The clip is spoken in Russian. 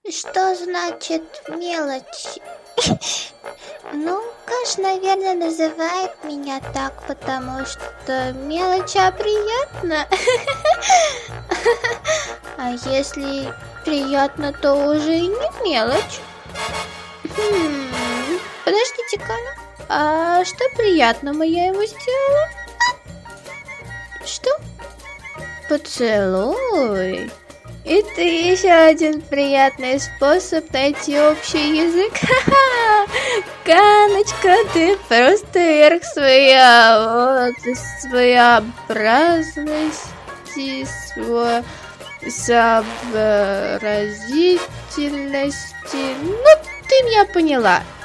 Что значит мелочь? Ну, Каш, наверное, называет меня так, потому что мелочь приятно. А если приятно, то уже и не мелочь. Подождите-ка, а что приятного я ему сделала? Что? Поцелуй. Это еще один приятный способ найти общий язык. Ха-ха! Каночка, ты просто верх своеобразности, сообразительности. Ну, ты меня поняла.